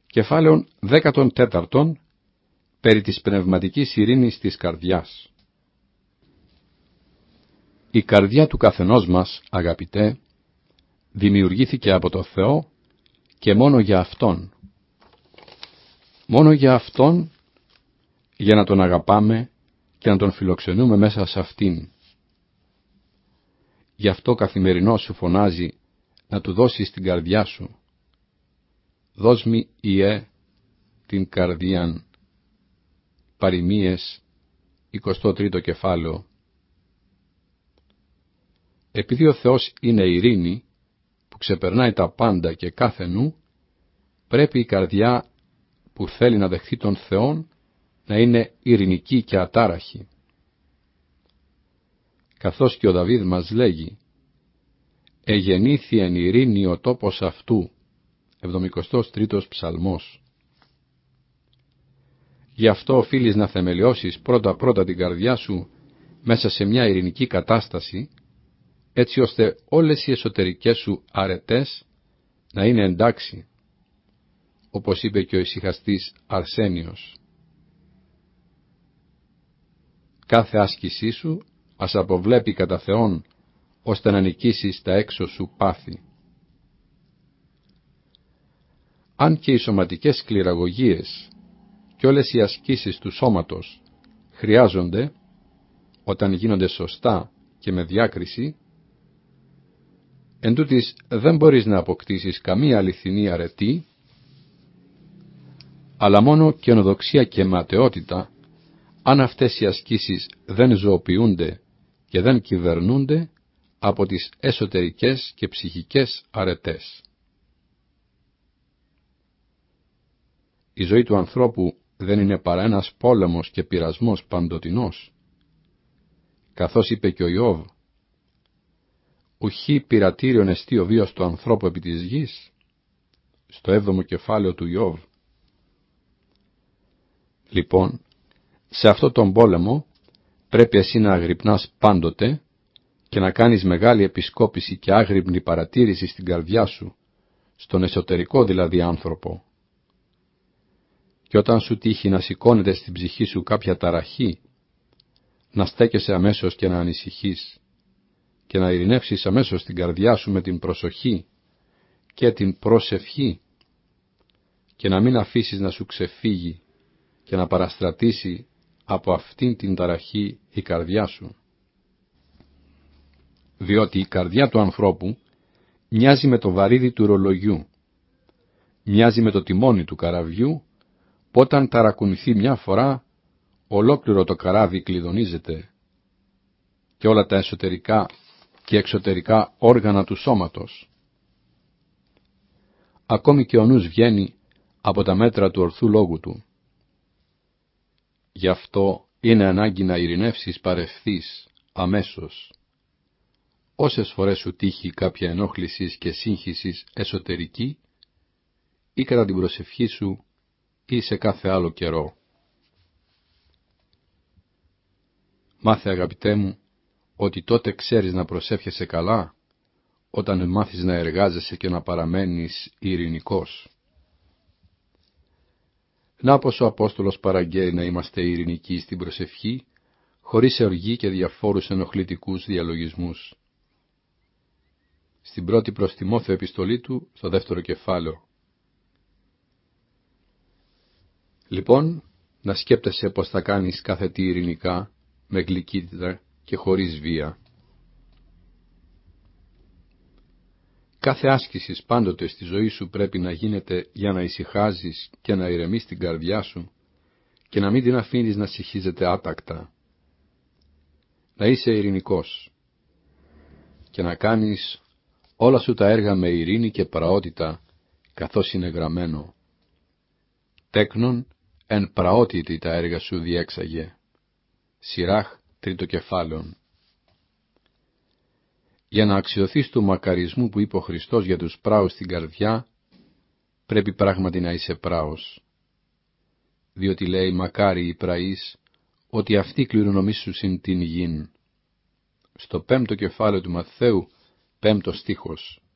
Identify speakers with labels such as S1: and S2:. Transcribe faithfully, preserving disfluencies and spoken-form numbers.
S1: Κεφάλαιον δέκατον τέταρτον περί της πνευματικής ειρήνης της καρδιάς. Η καρδιά του καθενός μας, αγαπητέ, δημιουργήθηκε από το Θεό και μόνο για Αυτόν. Μόνο για Αυτόν, για να Τον αγαπάμε και να Τον φιλοξενούμε μέσα σε Αυτήν. Γι' αυτό καθημερινώς σου φωνάζει να Του δώσεις την καρδιά σου. Δώσ' μη, Ιε, την καρδίαν. Παροιμίες, εικοστό τρίτο κεφάλαιο. Επειδή ο Θεός είναι ειρήνη, που ξεπερνάει τα πάντα και κάθε νου, πρέπει η καρδιά που θέλει να δεχθεί τον Θεόν να είναι ειρηνική και ατάραχη. Καθώς και ο Δαβίδ μας λέγει «Εγεννήθη εν ειρήνη ο τόπος αυτού», εβδομηκοστός τρίτος ψαλμός. Γι' αυτό οφείλεις να θεμελιώσεις πρώτα-πρώτα την καρδιά σου μέσα σε μια ειρηνική κατάσταση, έτσι ώστε όλες οι εσωτερικές σου αρετές να είναι εντάξει, όπως είπε και ο ησυχαστής Αρσένιος. Κάθε άσκησή σου ας αποβλέπει κατά Θεόν, ώστε να νικήσεις τα έξω σου πάθη. Αν και οι σωματικές σκληραγωγίες και όλες οι ασκήσεις του σώματος χρειάζονται, όταν γίνονται σωστά και με διάκριση, εντούτοις δεν μπορείς να αποκτήσεις καμία αληθινή αρετή, αλλά μόνο καινοδοξία και ματαιότητα, αν αυτές οι ασκήσεις δεν ζωοποιούνται και δεν κυβερνούνται από τις εσωτερικές και ψυχικές αρετές. Η ζωή του ανθρώπου δεν είναι παρά ένας πόλεμος και πειρασμός παντοτινός. Καθώς είπε και ο Ιώβ, «Ουχή πειρατήριον εστί ο βίος του ανθρώπου επί της γης», στο έβδομο κεφάλαιο του Ιώβ. Λοιπόν, σε αυτό τον πόλεμο πρέπει εσύ να αγρυπνάς πάντοτε και να κάνεις μεγάλη επισκόπηση και άγρυπνη παρατήρηση στην καρδιά σου, στον εσωτερικό δηλαδή άνθρωπο. Και όταν σου τύχει να σηκώνεται στην ψυχή σου κάποια ταραχή, να στέκεσαι αμέσως και να ανησυχείς και να ειρηνεύσεις αμέσως την καρδιά σου με την προσοχή και την προσευχή και να μην αφήσεις να σου ξεφύγει και να παραστρατήσει από αυτήν την ταραχή η καρδιά σου. Διότι η καρδιά του ανθρώπου μοιάζει με το βαρύδι του ρολογιού, μοιάζει με το τιμόνι του καραβιού, που όταν ταρακουνηθεί μια φορά, ολόκληρο το καράβι κλειδονίζεται και όλα τα εσωτερικά και εξωτερικά όργανα του σώματος. Ακόμη και ο νους βγαίνει από τα μέτρα του ορθού λόγου του. Γι' αυτό είναι ανάγκη να ειρηνεύσεις παρευθείς, αμέσως. Όσες φορές σου τύχει κάποια ενόχλησης και σύγχυσης εσωτερική, ή κατά την προσευχή σου, ή σε κάθε άλλο καιρό. Μάθε, αγαπητέ μου, ότι τότε ξέρεις να προσεύχεσαι καλά, όταν μάθεις να εργάζεσαι και να παραμένεις ειρηνικός. Να πως ο Απόστολος παραγγέλει να είμαστε ειρηνικοί στην προσευχή, χωρίς οργή και διαφόρους ενοχλητικούς διαλογισμούς. Στην πρώτη προς Τιμόθεο επιστολή του, στο δεύτερο κεφάλαιο. Λοιπόν, να σκέπτεσαι πως θα κάνεις κάθε τι ειρηνικά, με γλυκύτητα και χωρίς βία. Κάθε άσκηση πάντοτε στη ζωή σου πρέπει να γίνεται για να ησυχάζεις και να ηρεμείς την καρδιά σου και να μην την αφήνεις να συχίζεται άτακτα. Να είσαι ειρηνικός και να κάνεις όλα σου τα έργα με ειρήνη και πραότητα, καθώς είναι γραμμένο. Τέκνον εν πραότητη τα έργα σου διέξαγε. Σειράχ τρίτο κεφάλαιον. Για να αξιωθείς του μακαρισμού που είπε ο Χριστός για τους πράους στην καρδιά, πρέπει πράγματι να είσαι πράος. Διότι λέει μακάρι οι πραείς, ότι αυτοί κληρονομήσουσιν την γην. Στο πέμπτο κεφάλαιο του Ματθαίου, πέμπτο στίχος.